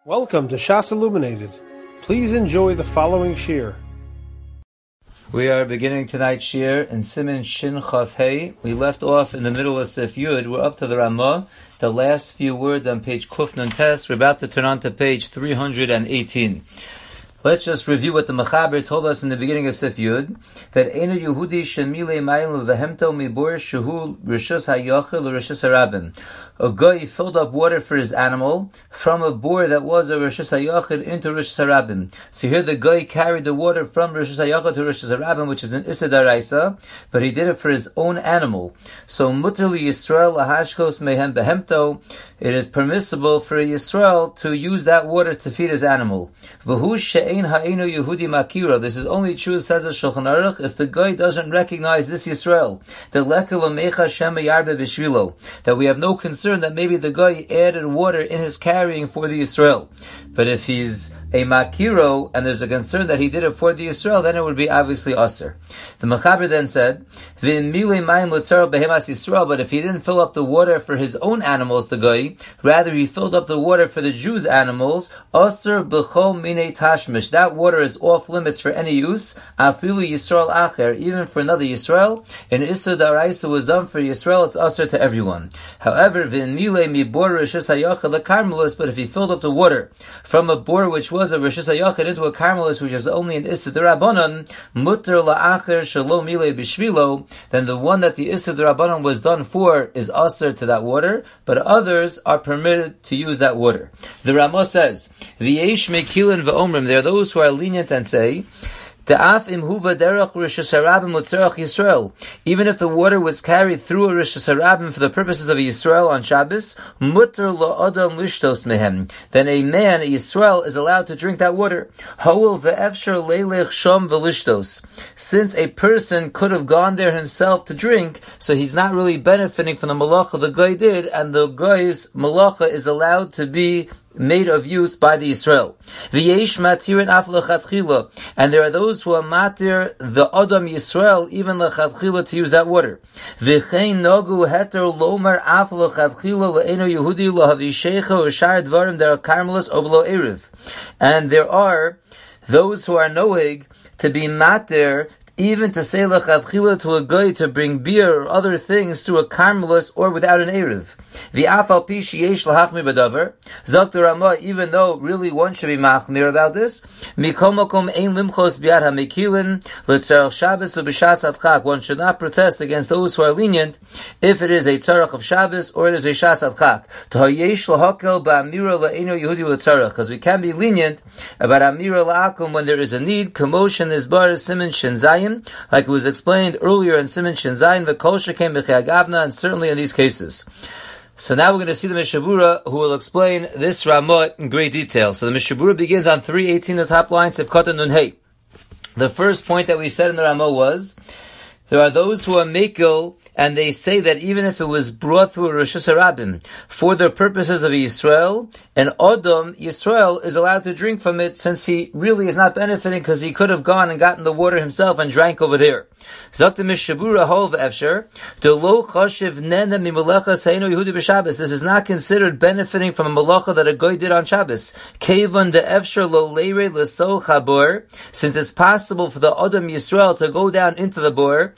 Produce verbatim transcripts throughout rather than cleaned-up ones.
Welcome to Shas Illuminated. Please enjoy the following shir. We are beginning tonight's shir in Siman Shin Chaf Hey. We left off in the middle of Sif Yud. We're up to the Ramah, the last few words on page Kuf Nun Tes. We're about to turn on to page three hundred eighteen. Let's just review what the Mechaber told us in the beginning of Sif Yud, that Eino Yehudi Shemile Mayim Vehemto Mibor Shehu Rishus HaYachil Rishus HaRabim. A guy filled up water for his animal from a bore that was a Rishus HaYachil into Rishus HaRabim. So here the guy carried the water from Rishus HaYachil to Rishus HaRabim, which is an Issa Daraisa, but he did it for his own animal. So Mutar Yisrael Lahashkos Mehem Behemto, it is permissible for Yisrael to use that water to feed his animal. V'hu she'ein ha'einu Yehudi makira. This is only true, says the Shulchan Aruch, if the guy doesn't recognize this Yisrael, the lekel omecha shema yarbe b'shvilo, that we have no concern that maybe the guy added water in his carrying for the Yisrael. But if he's a makiro and there's a concern that he did it for the Yisrael, then it would be obviously aser. The Mechaber then said, "V'milei mayim l'tzar behemas Yisrael." But if he didn't fill up the water for his own animals, the guy, rather he filled up the water for the Jews' animals, aser b'chol minei tashmish. That water is off limits for any use. Afilu Yisrael acher, even for another Yisrael. And Issa Daraisa was done for Yisrael, it's aser to everyone. However, v'milei mibor rishus hayachal lekarmelis. But if he filled up the water from a bore which was a Rishus HaYachid into a Carmelis, which is only an Issa D'Rabbanan, Mutter La'acher Shalom Milei B'Shvilo, then the one that the Issa D'Rabbanan was done for is Aser to that water, but others are permitted to use that water. The Ramah says, V'yesh Mekilin V'omrim, there are those who are lenient and say, even if the water was carried through a Rishus HaRabim for the purposes of a Yisrael on Shabbos, mutter la'adam lishtos mehem, then a man, a Yisrael, is allowed to drink that water. Ha'ul ve'efshar leilech shom v'lishtos. Since a person could have gone there himself to drink, so he's not really benefiting from the malacha the guy did, and the guy's malacha is allowed to be made of use by the Yisrael. V'yesh matirin af lechatchila, and there are those who are matir the Adam Yisrael even lechatchila to use that water. V'chein nagu heter lomer af lechatchila le'eno Yehudi lahavishecha u'shar dvarim there are karmelis oblo eriv, and there are those who are noeg to be matir even to say lechatchila to a guy to bring beer or other things through a karmelis or without an erev. The afal pi sheyesh lahachmir b'davar zok the Ramah, even though really one should be machmir about this. Mikol makom ein limchos biad hamekilin l'tzarach Shabbos u'b'shas adchak. One should not protest against those who are lenient if it is a tzarach of Shabbos or it is a shas adchak. To hayesh lahakel ba'amira la'eno Yehudi l'tzarach, because we can be lenient about amira la'akum when there is a need. Commotion is bar siman shin zayin, like it was explained earlier in Siman Shin Zayin, v'kol shekem b'chei agavna, and certainly in these cases. So now we're going to see the Mishabura, who will explain this Ramah in great detail. So the Mishabura begins on three eighteen, the top line, Sefkata Nun Hey. The first point that we said in the Ramah was, there are those who are mekel, and they say that even if it was brought through a Rishus HaRabim for the purposes of Yisrael, an Adam Yisrael is allowed to drink from it since he really is not benefiting because he could have gone and gotten the water himself and drank over there. This is not considered benefiting from a malacha that a guy did on Shabbos. Since it's possible for the Adam Yisrael to go down into the bore,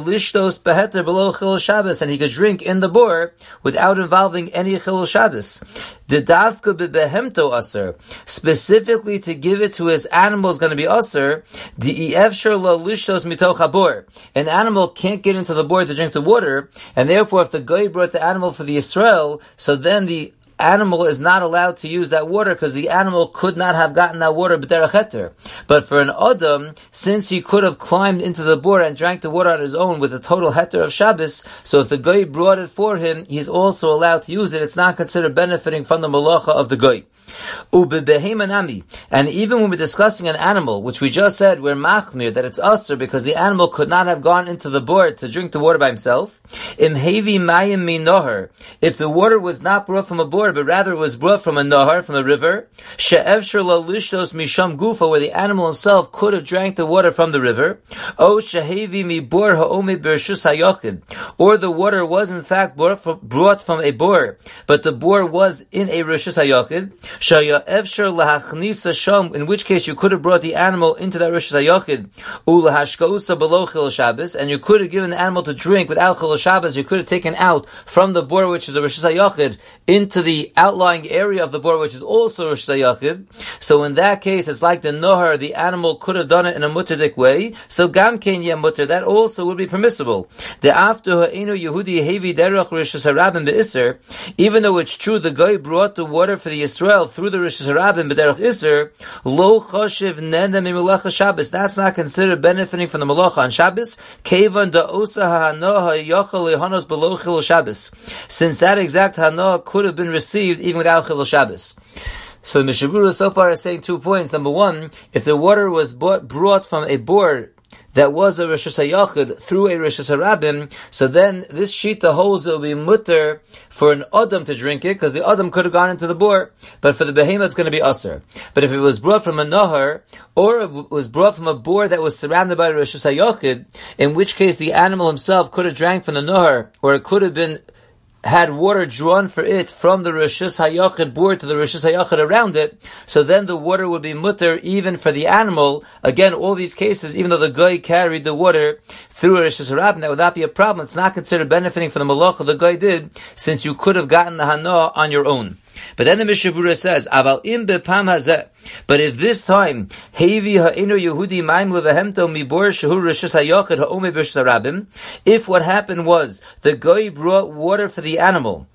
and he could drink in the bore without involving any chilul Shabbos. The davka bebehemto aser, specifically to give it to his animal is going to be aser. The efshar lo lishtos mitoch habor. An animal can't get into the bore to drink the water, and therefore, if the guy brought the animal for the Yisrael, so then the animal is not allowed to use that water because the animal could not have gotten that water b'derech heter. But for an Adam, since he could have climbed into the bore and drank the water on his own with a total heter of Shabbos, so if the guy brought it for him, he's also allowed to use it. It's not considered benefiting from the malacha of the guy. And even when we're discussing an animal, which we just said we're machmir, that it's usher because the animal could not have gone into the bore to drink the water by himself. If the water was not brought from a bore, bor, but rather it was brought from a nahar, from a river, she'evshar lalishtos misham gufa, where the animal himself could have drank the water from the river, o shehevi mi bor ha'omed b'reshus hayochid, or the water was in fact brought from, brought from a bor, but the bor was in a reshus hayochid, she'evshar lahachnisa sham, in which case you could have brought the animal into that reshus hayochid, ulahashkausa below chil Shabbos, and you could have given the animal to drink without chil Shabbos. You could have taken out from the bor, which is a reshus hayochid, into the outlying area of the bor, which is also reshus hayochid. So in that case, it's like the nohar, the animal could have done it in a mutterdik way. So gam kein yeh mutter, that also would be permissible. The after ha'enu Yehudi hevi derech reshus harabim be'isser, even though it's true the guy brought the water for the Yisrael through the reshus harabim b'derech isser, lo choshev nenda mimelacha Shabbos. That's not considered benefiting from the malacha on Shabbos. Kevan da osa ha'anoha yochel lehanos below chil Shabbos, since that exact hanoah could have been received even without chil Shabbos. So the Mishnah Berurah so far is saying two points. Number one, if the water was bought, brought from a bor that was a reshus hayochid through a reshus harabim, so then this shita holds it will be mutter for an adam to drink it, because the adam could have gone into the bor, but for the behemoth it's going to be usher. But if it was brought from a nahar, or it was brought from a bor that was surrounded by a reshus hayochid, in which case the animal himself could have drank from the nahar, or it could have been had water drawn for it from the reshus hayochid bor to the reshus hayochid around it, so then the water would be mutter even for the animal. Again, all these cases, even though the guy carried the water through a reshus harabim, that would not be a problem. It's not considered benefiting from the malacha the guy did, since you could have gotten the hanoah on your own. But then the Mishnah Berurah says, "Aval im bepam hazeh." But if this time, hevi ha'inu Yehudi ma'im levehemto mibor shehu reshus hayochid ha'omed b'reshus harabim, if what happened was the guy brought water for the animal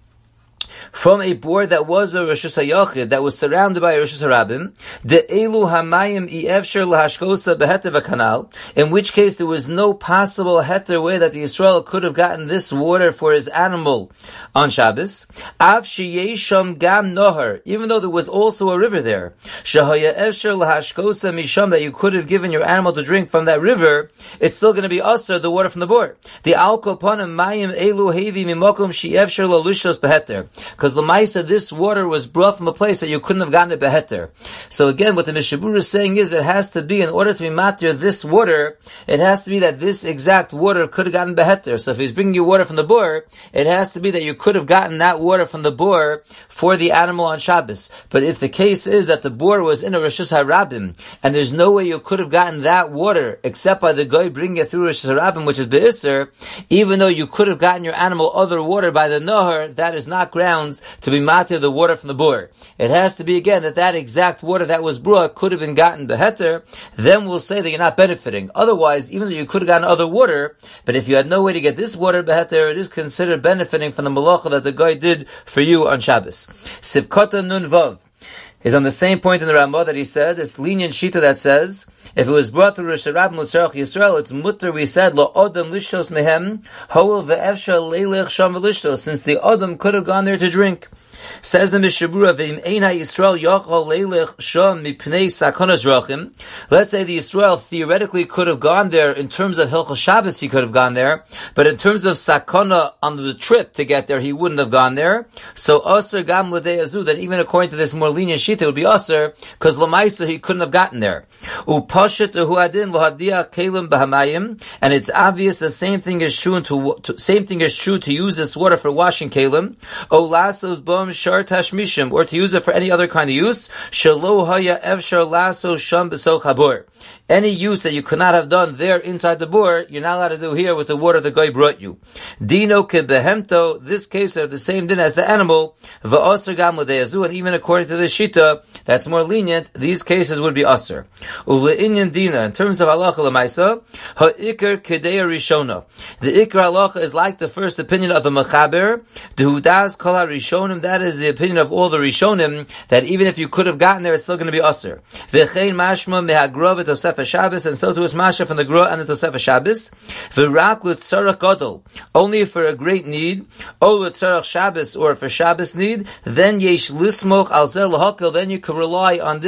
from a bor that was a reshus hayochid that was surrounded by a reshus harabim, the elu hamayim iefshar lahashkosa beheter v'kanal, in which case there was no possible heter way that the Yisrael could have gotten this water for his animal on Shabbos. Av sheyesham gam nohar, even though there was also a river there, shehaya efshar lahashkosa misham, that you could have given your animal to drink from that river, it's still going to be usher, the water from the bor. The alko panim mayim elu hevi mimokum sheefshar lalushos beheter, because Lamaisa, this water was brought from a place that you couldn't have gotten it beheter. So again, what the Mishnah Berurah is saying is, it has to be, in order to be matir this water, it has to be that this exact water could have gotten beheter. So if he's bringing you water from the bor, it has to be that you could have gotten that water from the bor for the animal on Shabbos. But if the case is that the bor was in a reshus harabim, and there's no way you could have gotten that water except by the guy bringing it through reshus harabim, which is be'isser, even though you could have gotten your animal other water by the nahar, that is not grounds to be matir the water from the bor. It has to be again that that exact water that was brought could have been gotten beheter. Then we'll say that you're not benefiting. Otherwise, even though you could have gotten other water, but if you had no way to get this water beheter, it is considered benefiting from the malacha that the guy did for you on Shabbos. Sivkota nun vav is on the same point in the Ramah that he said, this lenient shita that says, if it was brought through Reshus Harabim L'Tzarech Yisrael, it's mutter, we said, lo odam lishtos mehem, hoel ve'efsha leilech sham v'lishtos, since the odam could have gone there to drink. Says the Mishnah Berurah, v'im ein ha'Yisrael yochal leilech sham mipnei sakonas drachim. Let's say the Yisrael theoretically could have gone there in terms of Hilchos Shabbos, he could have gone there, but in terms of sakona on the trip to get there, he wouldn't have gone there. So aser gam l'dei azu, that even according to this more lenient shita, it would be aser, because l'maisa he couldn't have gotten there. Upashet uhu adin lohadia kelim b'hamayim, and it's obvious the same thing is true to, to same thing is true to use this water for washing kelim. O lasos bom shar tashmishim, or to use it for any other kind of use. Shelo haya efshar laso sham b'soch habor. Any use that you could not have done there inside the bor, you're not allowed to do here with the water the guy brought you. Dino ke behemto, this case are the same din as the animal. Va'aser gam l'deyazu, and even according to the shita, that's more lenient, these cases would be aser. Ule'inyan dina, in terms of halacha l'maisa, ha'ikr kedeya rishona. The ikr halacha is like the first opinion of the mechaber, dehudaz kol ha-rishonim, that is the opinion of all the rishonim, that even if you could have gotten there, it's still going to be aser. V'chein mashma mehagrov Tosefah Shabbos, and so to his masha from the Gra and the Tosefah Shabbos. V'rak l'tzarech gadol, only for a great need, or l'tzarech Shabbos, or for Shabbos need, then yesh lismoch al zeh l'hakel, then you can rely on this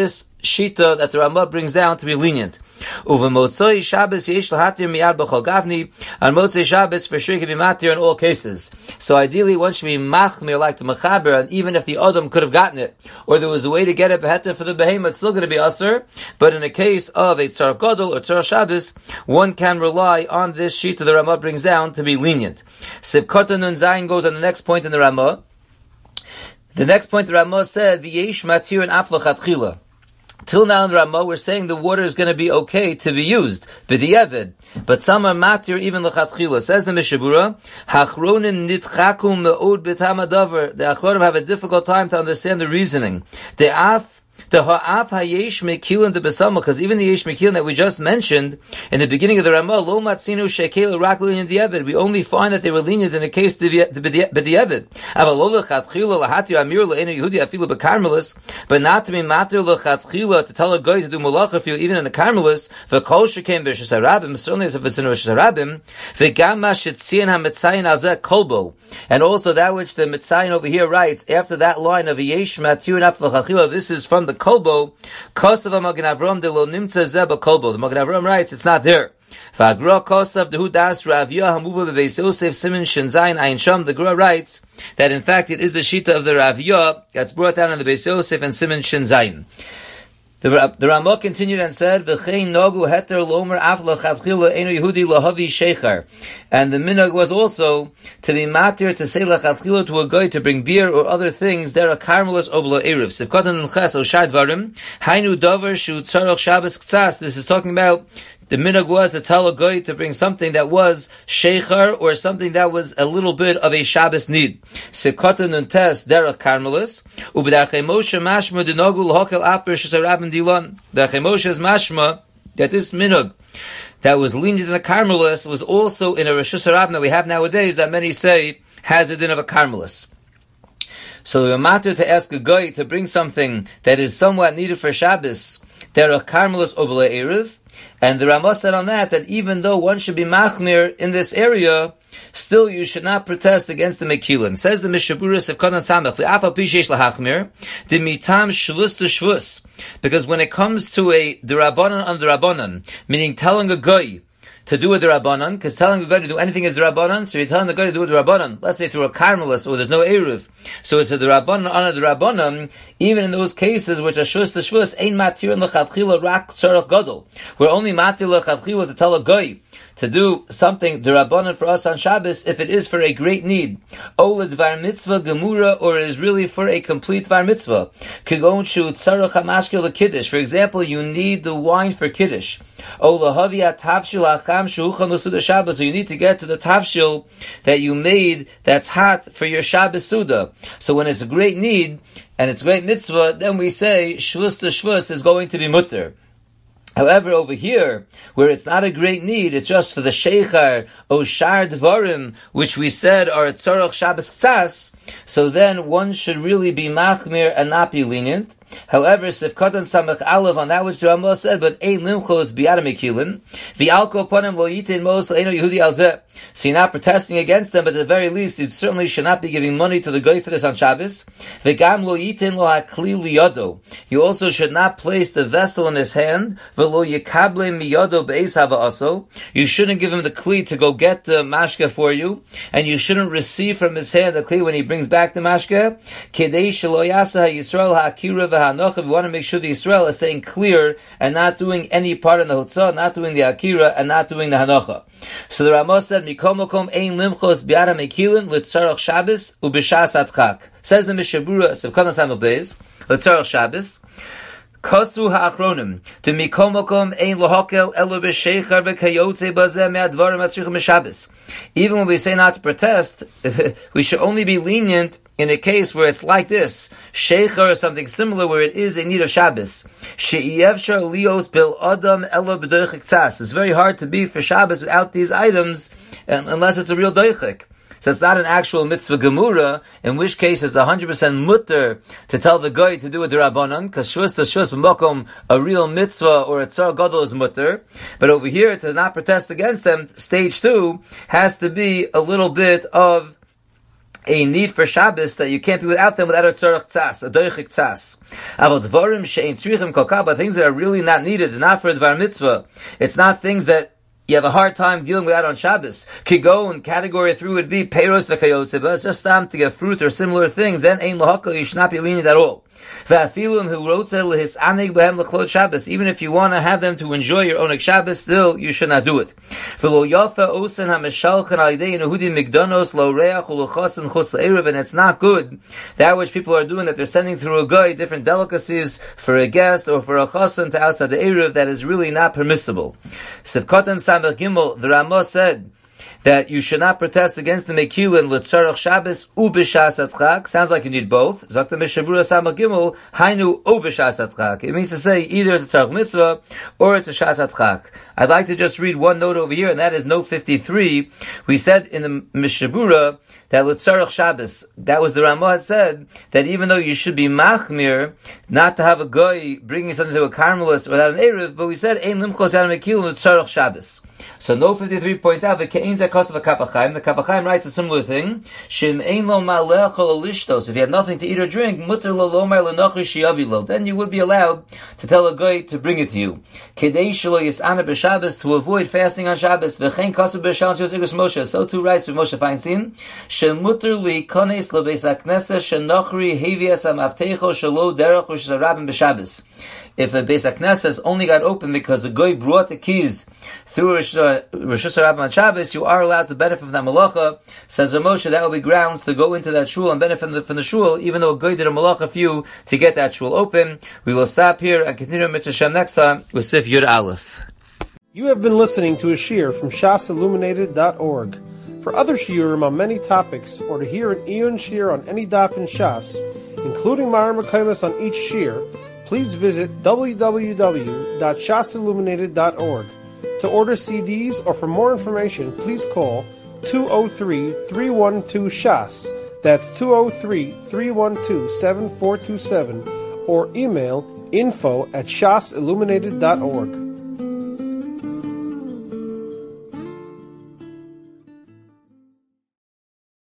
shita that the Ramah brings down to be lenient. Uva Motzoi Shabbos yesh lahatir miyad b'chol gavni. On Motzoi Shabbos for sure can be matir in all cases. So ideally one should be machmir like the mechaber, and even if the Adam could have gotten it, or there was a way to get it beheter for the behemoth, it's still going to be usher. But in a case of a tzar gadol or tzar Shabbos, one can rely on this shita the Ramah brings down to be lenient. Sivkota Nun Zayin goes on the next point in the Ramah. The next point the Ramah said, V'yesh matir and aflachat chila. Till now in the Ramah, we're saying the water is going to be okay to be used, b'di'evid. But some are matir even l'chatchila. Says the Mishabura, Hachronim nitchakum me'od b'tam hadavar. The Achronim have a difficult time to understand the reasoning. The af The ha'af hayesh mekilin the besama, because even the yesh mekilin that we just mentioned in the beginning of the Ramah, lo matzinu shekel rakli in di'evid. We only find that they were lenient in the case b'di'evid. Aval lo lechatchila lahati amir le'enu Yehudi afilu b'karmelis, but not to be matir lechatchila to tell a guy to do malacha feel even in a karmelis. V'kol shekem b'shas harabim, certainly as if it's in Rosh Hashanah, v'gam ma shetzion hametzayin azeh kolbo, and also that which the metzayin over here writes after that line of yesh matir and af lechatchila. This is from the Kolbo, Kosav Magen Avram de lo nimtza zeba Kolbo. The Magen Avram writes it's not there. V'agra Kosav dehu das Ravia hamuva bebeis Yosef Siman Shin Zayin Ayin Sham. The Gra writes that in fact it is the shita of the Ravia that's brought down in the Beis Yosef and Siman Shin Zayin. The, the Ramah continued and said, "V'chein nogu heter lomer af lachavchila eno Yehudi lahavi sheichar." And the minhag was also to be matir to say lachavchila to a guy to bring beer or other things. There are karmelis obla erev. Sivkatan nches o shad varim hainu davar shu tzarach Shabbos ktsas. This is talking about the minhag was to tell a guy to bring something that was sheichar or something that was a little bit of a Shabbos need. Sivkatan nuntes derech karmelis u'b'darchei Moshe mashma denogu l'hokel aper shesarabim dilan. Darchei Moshe is mashma that this minhag that was lenient in a karmelis was also in a Rosh Hashanah that we have nowadays that many say has a din of a karmelis. So the matter to ask a guy to bring something that is somewhat needed for Shabbos, there are karmelis obla erev. And the Ramah said on that, that even though one should be machmir in this area, still you should not protest against the Mekilin. Says the Mishaburis of Kodan Samach, V'afa pishesh lahachmir, the mitam shlus to shvus. Because when it comes to a derabanan on derabanan, meaning telling a guy to do a derabanan, because telling a guy to do anything is derabanan, so you're telling the guy to do a derabanan, let's say through a karmelis, or there's no eruv, so it's a derabanan on a derabanan, even in those cases which are shvus to shvus, ein matir in l'chatchila rak tzarach gadol. We're only matir l'chatchila to tell a guy to do something derabanan for us on Shabbos if it is for a great need. O l'dvar mitzvah gemura, or it is really for a complete dvar mitzvah. Kigon shu tzarach hamashke l'kiddush. For example, you need the wine for kiddush. O l'havi atavshil acham shuchan l'suda Shabbos. So you need to get to the tavshil that you made that's hot for your Shabbos suda. So when it's a great need and it's a great mitzvah, then we say shvus to shvus is going to be mutter. However, over here, where it's not a great need, it's just for the sheichar, o shar dvarim, which we said are tzarach Shabbos ktsas, so then one should really be machmir and not be lenient. However, Sivkatan Samach Aleph on that which the Ramah said, but ein limchos biyad mekilin, v'alko ponim lo yitin mos leino Yehudi alzeh. So you're not protesting against them, but at the very least, you certainly should not be giving money to the guy for this on Shabbos. V'gam lo yitin lo hakli liyado. You also should not place the vessel in his hand. V'lo yekable miyado be'ez hava'aso. You shouldn't give him the kli to go get the mashke for you, and you shouldn't receive from his hand the kli when he brings back the mashke. Kedei shelo yasa ha'yisrael ha'akira v'ha we want to make sure the Israel is staying clear and not doing any part in the Hotzah, not doing the Akira, and not doing the Hanocha. So the Ramah said, Mikom Mokom ein limchos bi'ara mekilin l'tzarach Shabbos u'b'shas adchak. Says the Mishabura, Sivkana Samuel Beis, l'tzarach Shabbos, Kosu ha'achronim, to Mikom Mokom ein lohakel elo b'sheichar v'kayotze bazeh me'advarim atzrichim b'Shabbos. Even when we say not to protest, we should only be lenient in a case where it's like this, sheichar or something similar, where it is a need of Shabbos. She'iyevshar lios bil adam elo b'doichik tzas. It's very hard to be for Shabbos without these items, unless it's a real doichik. So it's not an actual mitzvah gemura, in which case it's one hundred percent mutter to tell the guy to do a derabanan, because shvus to shvus b'makom, a real mitzvah or a tzar gadol is mutter. But over here, to not protest against them, stage two has to be a little bit of a need for Shabbos that you can't be without them without a tzarech tzas, a doichik tzas. Aval dvarim she'ein tzrichim kol kaba, things that are really not needed, not for a dvar mitzvah. It's not things that you have a hard time dealing with that on Shabbos. Kigo in category three would be peiros v'kayotze, but it's just time to get fruit or similar things. Then ein lahakal, you should not be lenient at all. Even if you want to have them to enjoy your own Shabbos, still you should not do it. And it's not good that which people are doing, that they're sending through a guy different delicacies for a guest or for a chassan to outside the Erev. That is really not permissible. Sivkatan Samech Gimel, the Ramah said that you should not protest against the Mekilin l'tzarech Shabbos u b'shas adchak. Sounds like you need both. Zok the Mishabura Samach Gimel, hainu u b'shas adchak. It means to say either it's a tzarech mitzvah or it's a shas adchak. I'd like to just read one note over here, and that is note fifty-three. We said in the Mishabura that l'tzarech Shabbos, that was the Ramah had said that even though you should be machmir, not to have a guy bringing something to a Carmelist without an Erev, but we said ein limchos yad Mekilin l'tzarech Shabbos. So note fifty-three points out that Ke'ein Zakos of a Kapachayim. The Kapachayim writes a similar thing. Shem ein lo malech o lishtos. If you have nothing to eat or drink, mutter lo lomar l'nochri shiyavi lo. Then you would be allowed to tell a guy to bring it to you. Kedei shelo yis'ana b'Shabbos, to avoid fasting on Shabbos. V'chein kasu b'shal shos igros Moshe. So too writes with Moshe Feinstein. Shem mutter li kones lo beis haknesa shenochri hevias amavtecho shelo derech rosh hashanah b'Shabbos. If a Beis HaKnesses only got open because the guy brought the keys through Rosh Hashanah on Shabbos, you are allowed to benefit from that malacha. Says Moshe, that will be grounds to go into that shul and benefit from the, from the shul, even though a guy did a malacha for you to get that shul open. We will stop here and continue Mitzvah Shem next time with Sif Yud Aleph. You have been listening to a shiur from shas illuminated dot org. For other shiurim on many topics, or to hear an Iyun shiur on any daf in Shas, including Ma'ar Mekaymas on each shiur, please visit w w w dot shas illuminated dot org. To order C Ds or for more information, please call two oh three, three one two, S H A S. That's two oh three, three one two, seven four two seven. Or email info at shas illuminated dot org.